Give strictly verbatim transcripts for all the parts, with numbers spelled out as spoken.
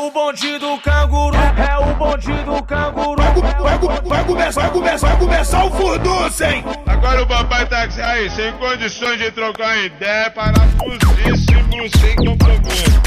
o bonde do canguru, é o bonde do canguru. Vai, vai, vai, vai começar, vai começar, vai começar o furdunço, hein? Agora o papai táxi aí, sem condições de trocar ideia, parafusíssimo, sem compromisso.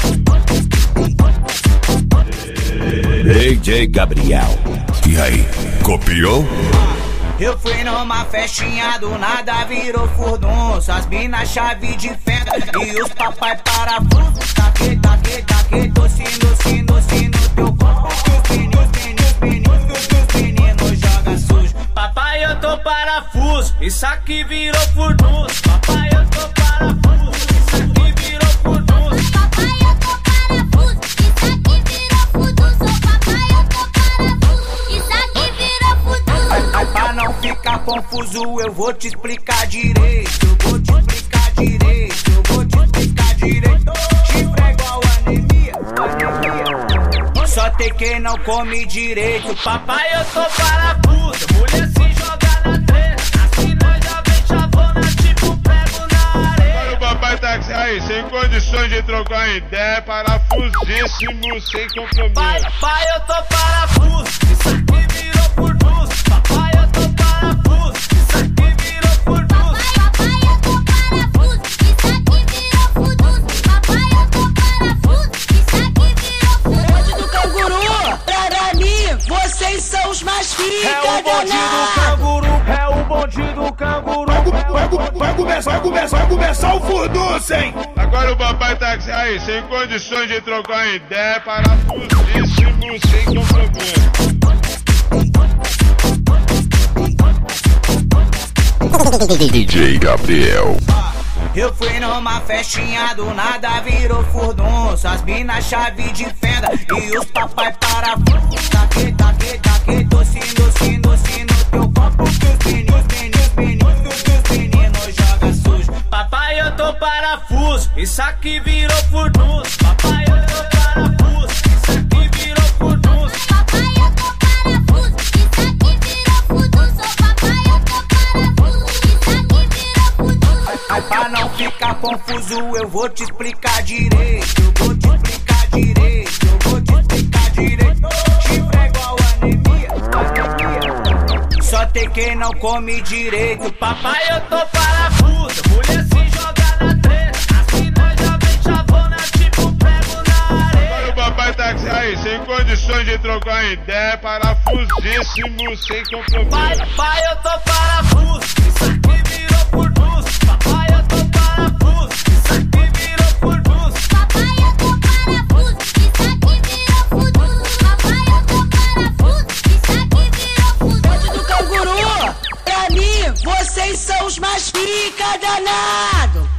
D J Gabriel. E aí, copiou? Eu fui numa festinha, do nada virou furdunço. As mina chave de fenda e os papai parafuso. Taque, taque, taque, tocino, sino, sino, teu corpo. Os meninos, meninos, meninos, os meninos joga sujo. Papai, eu tô parafuso, isso aqui virou furdunço. Papai, eu tô parafuso, isso aqui virou furdunço. Papai, eu tô parafuso, isso aqui virou furdunço. Papai, eu tô parafuso, isso aqui virou furdunço. Pra não ficar confuso, eu vou te explicar direito. Eu vou te explicar direito, eu vou te explicar direito. Chifre é igual anemia, anemia. Só tem quem não come direito. Papai, eu tô parafuso, mulher se joga na treta. Assim nós já vem chavona, tipo prego na areia. Agora o papai táxi aí, sem condições de trocar ideia, parafusíssimo, sem compromisso. Papai, eu tô parafuso, isso aqui virou furdunço. Papai, eu tô parafuso, isso aqui virou furdunço. Papai, eu tô parafuso, isso aqui virou furdunço. Papai, eu tô parafuso, isso aqui virou furdunço. Bonde do canguru, pra mim, vocês são os mais fica É o bonde do canguru, é o bonde do canguru. Vai, vai, vai começar, vai começar, vai começar o furdunço, hein? Agora o papai táxi aí, sem condições de trocar ideia, parafusíssimo, sem compromisso. D J Gabriel. Eu fui numa festinha, do nada virou furdunço. As mina chave de fenda e os papai parafuso. Taque, taque, taque, tocino, sino, sino, teu copo. Os meninos, meninos, meninos, os meninos joga sujo. Papai, eu tô parafuso, isso aqui virou furdunço. Papai, eu tô parafuso, isso aqui virou furdunço. Papai, eu tô parafuso, isso aqui virou furdunço. Papai, eu tô parafuso, isso aqui virou furdunço. Pra não ficar confuso, eu vou te explicar direito. Eu vou te explicar direito, eu vou te explicar direito. Chifre é igual anemia, anemia. Só tem quem não come direito. Papai, eu tô parafuso, mulher se joga na treta. Assim nós já vem chavona, tipo prego na areia. Agora o papai táxi aí, sem condições de trocar ideia, parafusíssimo, sem compromisso. Papai, eu tô parafuso, isso aqui virou furdunço. Papai, eu tô parafuso, isso aqui virou furdunço. Papai, eu tô parafuso, isso aqui virou furdunço. Papai, eu tô parafuso, isso aqui virou furdunço. Bonde do canguru, pra mim, vocês são os mais fica danado.